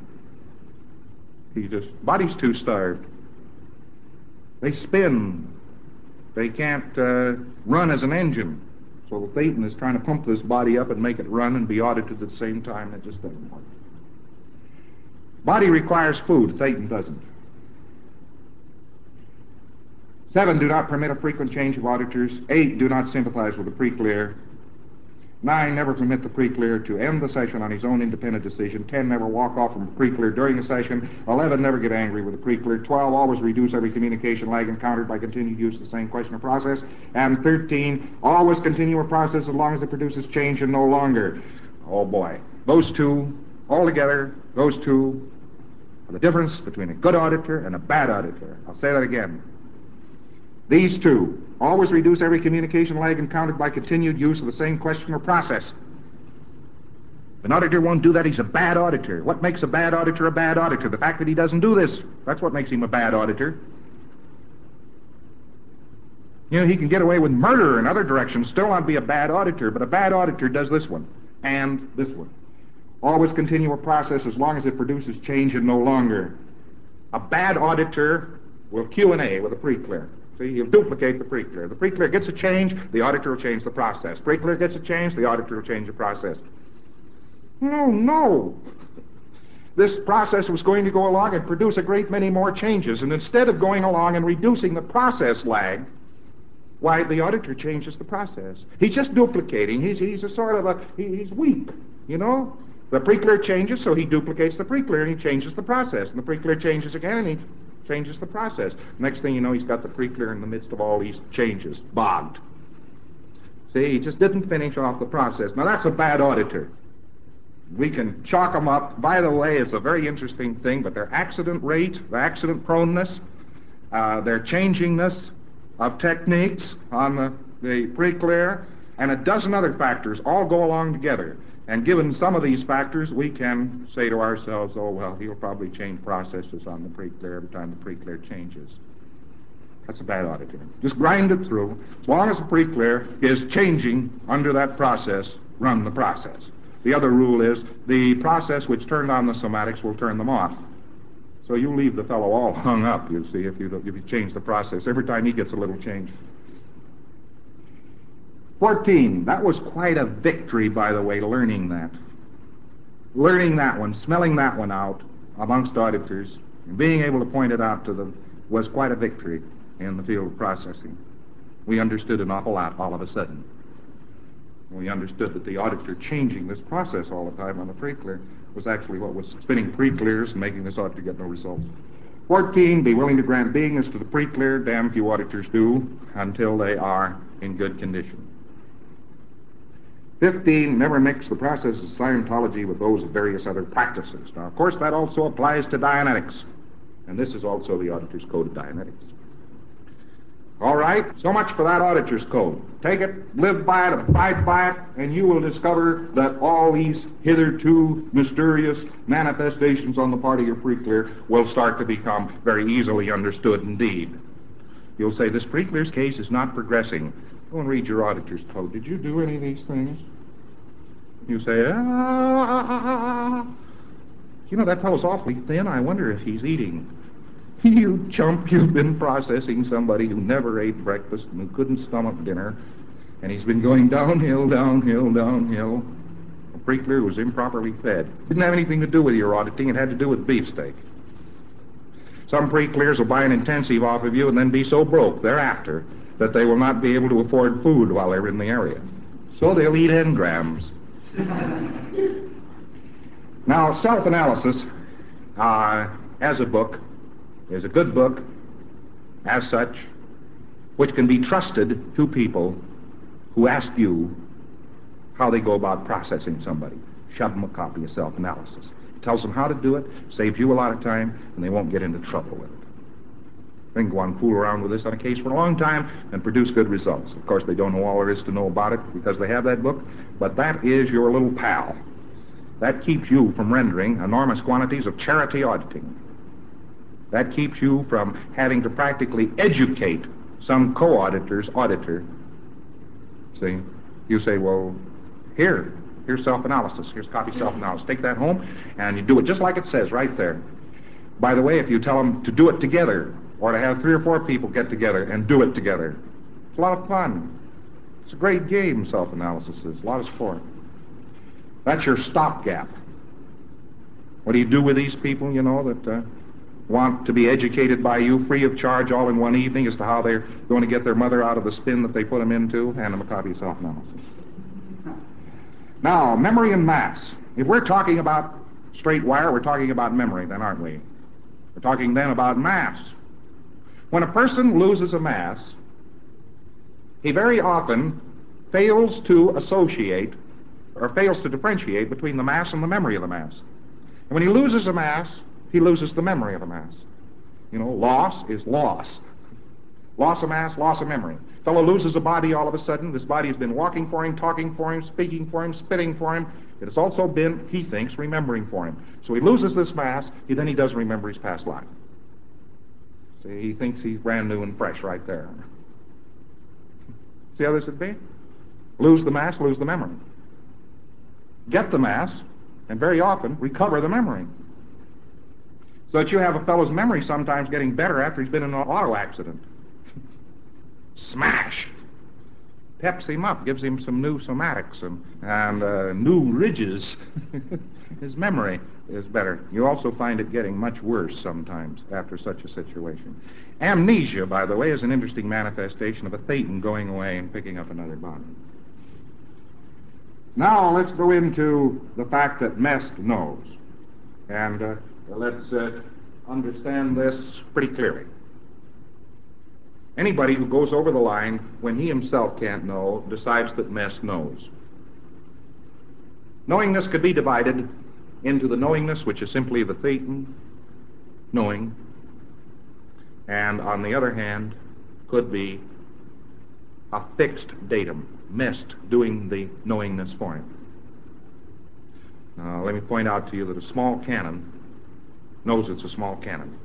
Body's too starved. They spin. They can't run as an engine. So the thetan is trying to pump this body up and make it run and be audited at the same time. It just doesn't work. Body requires food. Thetan doesn't. 7, do not permit a frequent change of auditors. 8, do not sympathize with the preclear. 9, never permit the preclear to end the session on his own independent decision. 10, never walk off from a preclear during the session. 11, never get angry with the preclear. 12, always reduce every communication lag encountered by continued use of the same question or process. And 13, always continue a process as long as it produces change and no longer. Oh boy. Those two, altogether, those two are the difference between a good auditor and a bad auditor. I'll say that again. These two, always reduce every communication lag encountered by continued use of the same question or process. If an auditor won't do that, he's a bad auditor. What makes a bad auditor a bad auditor? The fact that he doesn't do this. That's what makes him a bad auditor. He can get away with murder in other directions, still not be a bad auditor, but a bad auditor does this one and this one. Always continue a process as long as it produces change and no longer. A bad auditor will Q&A with a preclear. See, he'll duplicate the preclear. The preclear gets a change, the auditor will change the process. Preclear gets a change, the auditor will change the process. No. This process was going to go along and produce a great many more changes, and instead of going along and reducing the process lag, why, the auditor changes the process. He's just duplicating. He's a sort of he's weak, The preclear changes, so he duplicates the preclear, and he changes the process. And the preclear changes again, and he changes the process. Next thing you know, he's got the preclear in the midst of all these changes, bogged. See, he just didn't finish off the process. Now, that's a bad auditor. We can chalk them up. By the way, it's a very interesting thing, but their accident rate, their accident proneness, their changingness of techniques on the preclear, and a dozen other factors all go along together. And given some of these factors, we can say to ourselves, oh, well, he'll probably change processes on the preclear every time the preclear changes. That's a bad auditor. Just grind it through. As long as the preclear is changing under that process, run the process. The other rule is the process which turned on the somatics will turn them off. So you leave the fellow all hung up, you see, if you change the process. Every time he gets a little change. 14, that was quite a victory, by the way, learning that. Learning that one, smelling that one out amongst auditors, and being able to point it out to them was quite a victory in the field of processing. We understood an awful lot all of a sudden. We understood that the auditor changing this process all the time on the preclear was actually what was spinning pre-clears and making this auditor get no results. 14, be willing to grant beingness to the pre-clear. Damn few auditors do until they are in good condition. 15, never mix the processes of Scientology with those of various other practices. Now, of course, that also applies to Dianetics, and this is also the Auditor's Code of Dianetics. All right, so much for that Auditor's Code. Take it, live by it, abide by it, and you will discover that all these hitherto mysterious manifestations on the part of your pre-clear will start to become very easily understood indeed. You'll say, this pre-clear's case is not progressing. Go and read your Auditor's Code. Did you do any of these things? You say, you know, that fellow's awfully thin. I wonder if he's eating. You chump, you've been processing somebody who never ate breakfast and who couldn't stomach dinner, and he's been going downhill, downhill, downhill. A pre-clear was improperly fed. Didn't have anything to do with your auditing. It had to do with beefsteak. Some pre-clears will buy an intensive off of you and then be so broke thereafter that they will not be able to afford food while they're in the area. So they'll eat engrams. Now, self-analysis, as a book, is a good book, as such, which can be trusted to people who ask you how they go about processing somebody. Shove them a copy of self-analysis. It tells them how to do it, saves you a lot of time, and they won't get into trouble with it. They can go on and fool around with this on a case for a long time and produce good results. Of course, they don't know all there is to know about it because they have that book, but that is your little pal. That keeps you from rendering enormous quantities of charity auditing. That keeps you from having to practically educate some co-auditor's auditor. See? You say, well, here's self-analysis. Here's copy self-analysis. Take that home, and you do it just like it says right there. By the way, if you tell them to do it together, or to have 3 or 4 people get together and do it together, it's a lot of fun. It's a great game, self-analysis is. A lot of sport. That's your stopgap. What do you do with these people, you know, that want to be educated by you free of charge all in one evening as to how they're going to get their mother out of the spin that they put them into? Hand them a copy of self-analysis. Now, memory and mass. If we're talking about straight wire, we're talking about memory then, aren't we? We're talking then about mass. When a person loses a mass, he very often fails to associate or fails to differentiate between the mass and the memory of the mass. And when he loses a mass, he loses the memory of the mass. You know, loss is loss. Loss of mass, loss of memory. Fellow loses a body all of a sudden. This body has been walking for him, talking for him, speaking for him, spitting for him. It has also been, he thinks, remembering for him. So he loses this mass, then he doesn't remember his past life. See, he thinks he's brand new and fresh right there. See how this would be? Lose the mass, lose the memory. Get the mass, and very often recover the memory. So that you have a fellow's memory sometimes getting better after he's been in an auto accident. Smash! Peps him up, gives him some new somatics and new ridges. His memory is better. You also find it getting much worse sometimes after such a situation. Amnesia, by the way, is an interesting manifestation of a thetan going away and picking up another body. Now let's go into the fact that Mest knows. And let's understand this pretty clearly. Anybody who goes over the line when he himself can't know decides that Mest knows. Knowingness could be divided into the knowingness which is simply the thetan knowing, and on the other hand could be a fixed datum, Mest doing the knowingness for him. Now let me point out to you that a small cannon knows it's a small cannon.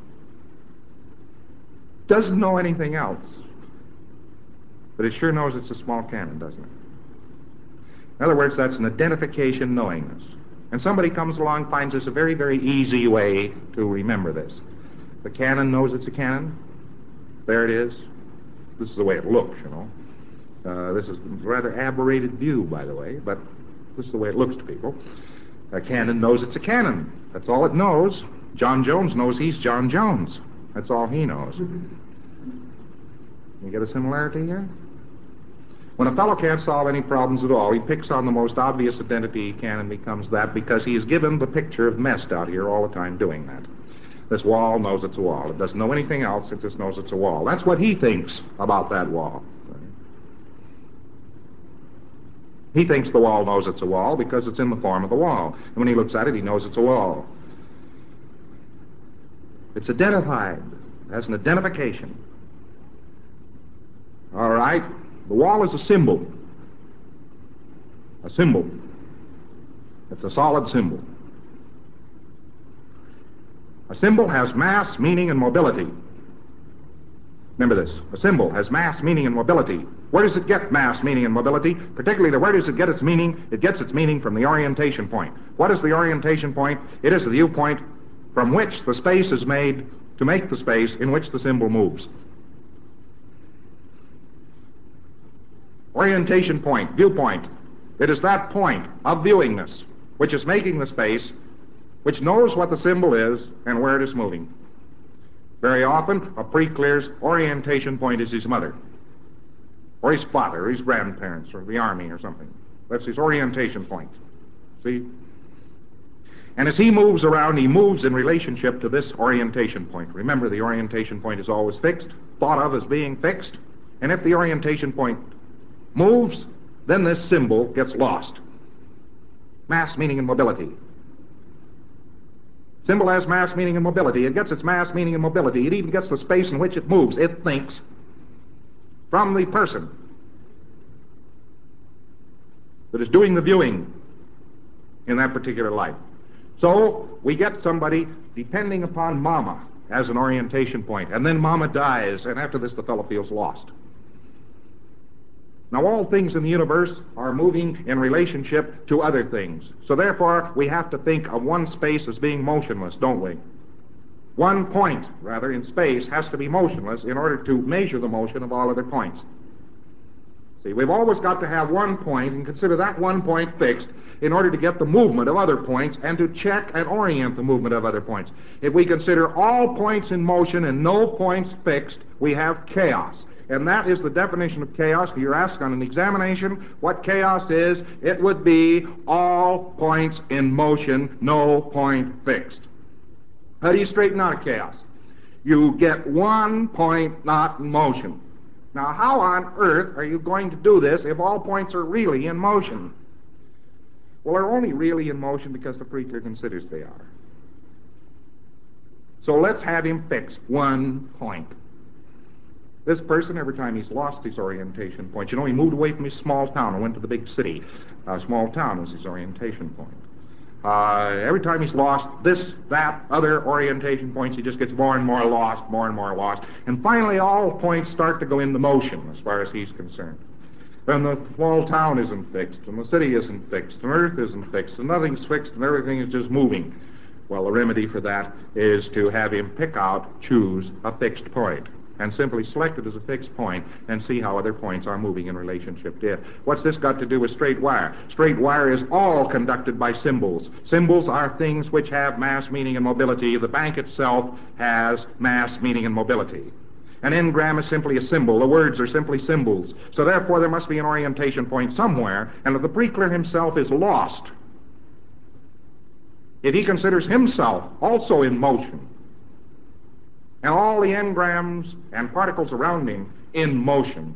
Doesn't know anything else, but it sure knows it's a small cannon, doesn't it? In other words, that's an identification knowingness. And somebody comes along, finds us a very, very easy way to remember this. The cannon knows it's a cannon. There it is. This is the way it looks, you know. This is a rather aberrated view, by the way, but this is the way it looks to people. A cannon knows it's a cannon. That's all it knows. John Jones knows he's John Jones. That's all he knows. You get a similarity here? When a fellow can't solve any problems at all, he picks on the most obvious identity he can and becomes that because he is given the picture of messed out here all the time doing that. This wall knows it's a wall. It doesn't know anything else. It just knows it's a wall. That's what he thinks about that wall. He thinks the wall knows it's a wall because it's in the form of the wall. And when he looks at it, he knows it's a wall. It's identified. It has an identification. All right? The wall is a symbol. A symbol. It's a solid symbol. A symbol has mass, meaning, and mobility. Remember this. A symbol has mass, meaning, and mobility. Where does it get mass, meaning, and mobility? Particularly, where does it get its meaning? It gets its meaning from the orientation point. What is the orientation point? It is the viewpoint from which the space is made to make the space in which the symbol moves. Orientation point, viewpoint. It is that point of viewingness which is making the space, which knows what the symbol is and where it is moving. Very often, a pre-clear's orientation point is his mother, or his father, or his grandparents, or the army, or something. That's his orientation point. See? And as he moves around, he moves in relationship to this orientation point. Remember, the orientation point is always fixed, thought of as being fixed, and if the orientation point moves, then this symbol gets lost. Mass, meaning, and mobility. Symbol has mass, meaning, and mobility. It gets its mass, meaning, and mobility. It even gets the space in which it moves. It thinks from the person that is doing the viewing in that particular life. So we get somebody depending upon Mama as an orientation point, and then Mama dies, and after this the fellow feels lost. Now, all things in the universe are moving in relationship to other things. So therefore, we have to think of one space as being motionless, don't we? One point, rather, in space has to be motionless in order to measure the motion of all other points. See, we've always got to have one point and consider that one point fixed in order to get the movement of other points and to check and orient the movement of other points. If we consider all points in motion and no points fixed, we have chaos. And that is the definition of chaos. If you're asked on an examination what chaos is, it would be all points in motion, no point fixed. How do you straighten out a chaos? You get one point not in motion. Now, how on earth are you going to do this if all points are really in motion? Well, they're only really in motion because the preacher considers they are. So let's have him fix one point. This person, every time he's lost his orientation point, he moved away from his small town and went to the big city. Small town was his orientation point. Every time he's lost this, that, other orientation points, he just gets more and more lost, more and more lost. And finally, all points start to go into motion as far as he's concerned. Then the small town isn't fixed, and the city isn't fixed, and Earth isn't fixed, and nothing's fixed, and everything is just moving. Well, the remedy for that is to have him choose a fixed point, and simply select it as a fixed point and see how other points are moving in relationship to it. What's this got to do with straight wire? Straight wire is all conducted by symbols. Symbols are things which have mass, meaning, and mobility. The bank itself has mass, meaning, and mobility. An engram is simply a symbol. The words are simply symbols. So therefore there must be an orientation point somewhere, and if the pre-clear himself is lost, if he considers himself also in motion, and all the engrams and particles around him in motion,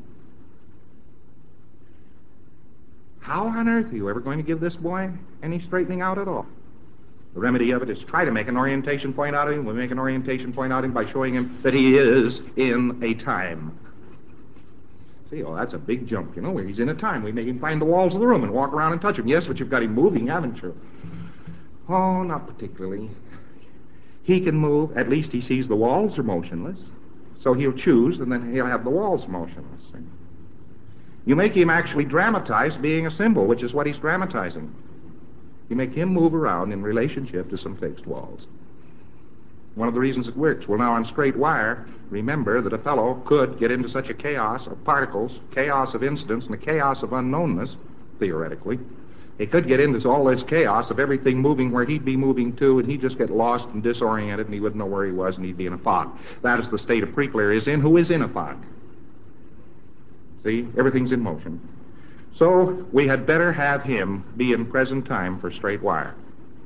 how on earth are you ever going to give this boy any straightening out at all? The remedy of it is try to make an orientation point out of him. We make an orientation point out of him by showing him that he is in a time. See, that's a big jump, where he's in a time. We make him find the walls of the room and walk around and touch them. Yes, but you've got him moving, haven't you? Oh, not particularly. He can move. At least he sees the walls are motionless. So he'll choose, and then he'll have the walls motionless. You make him actually dramatize being a symbol, which is what he's dramatizing. You make him move around in relationship to some fixed walls. One of the reasons it works. Well, now on straight wire, remember that a fellow could get into such a chaos of particles, chaos of incidents, and a chaos of unknownness, theoretically. He could get into all this chaos of everything moving where he'd be moving to, and he'd just get lost and disoriented, and he wouldn't know where he was, and he'd be in a fog. That is the state a pre-clear is in, who is in a fog. See, everything's in motion. So we had better have him be in present time for straight wire.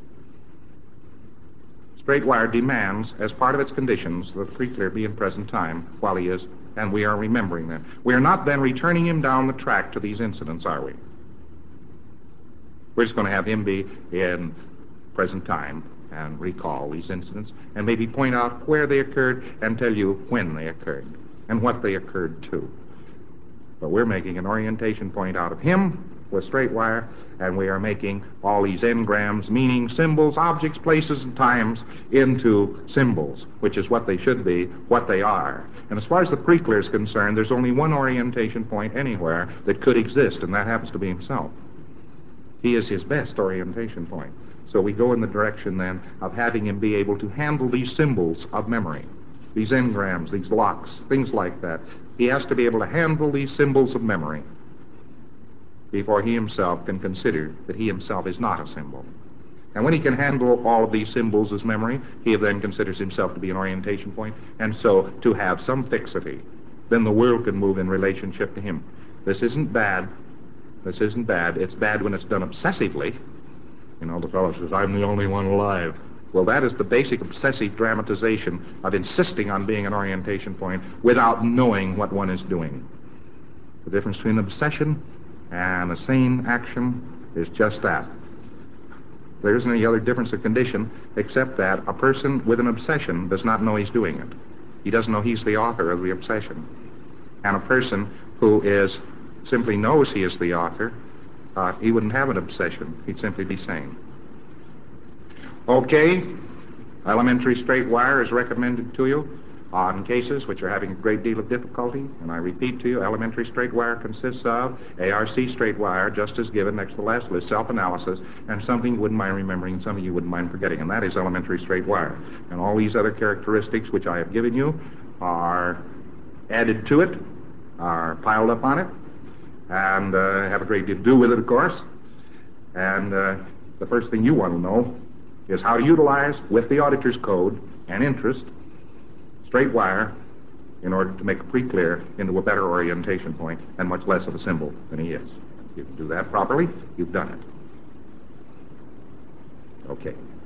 Straight wire demands, as part of its conditions, that the pre-clear be in present time while he is, and we are remembering that. We are not then returning him down the track to these incidents, are we? We're just going to have him be in present time and recall these incidents and maybe point out where they occurred and tell you when they occurred and what they occurred to. But we're making an orientation point out of him with straight wire, and we are making all these engrams, meaning symbols, objects, places, and times into symbols, which is what they should be, what they are. And as far as the pre-clear is concerned, there's only one orientation point anywhere that could exist, and that happens to be himself. He is his best orientation point. So we go in the direction then of having him be able to handle these symbols of memory, these engrams, these locks, things like that. He has to be able to handle these symbols of memory before he himself can consider that he himself is not a symbol. And when he can handle all of these symbols as memory, he then considers himself to be an orientation point, and so to have some fixity. Then the world can move in relationship to him. This isn't bad. This isn't bad. It's bad when it's done obsessively. You know, the fellow says, I'm the only one alive. Well, that is the basic obsessive dramatization of insisting on being an orientation point without knowing what one is doing. The difference between obsession and a sane action is just that. There isn't any other difference of condition except that a person with an obsession does not know he's doing it. He doesn't know he's the author of the obsession. And a person who simply knows he is the author, he wouldn't have an obsession. He'd simply be sane. Okay, elementary straight wire is recommended to you on cases which are having a great deal of difficulty. And I repeat to you, elementary straight wire consists of ARC straight wire, just as given next to the last list, self-analysis, and something you wouldn't mind remembering and something you wouldn't mind forgetting, and that is elementary straight wire. And all these other characteristics which I have given you are added to it, are piled up on it, and have a great deal to do with it, of course. And the first thing you want to know is how to utilize, with the auditor's code and interest, straight wire in order to make a pre-clear into a better orientation point and much less of a symbol than he is. If you can do that properly, you've done it. Okay.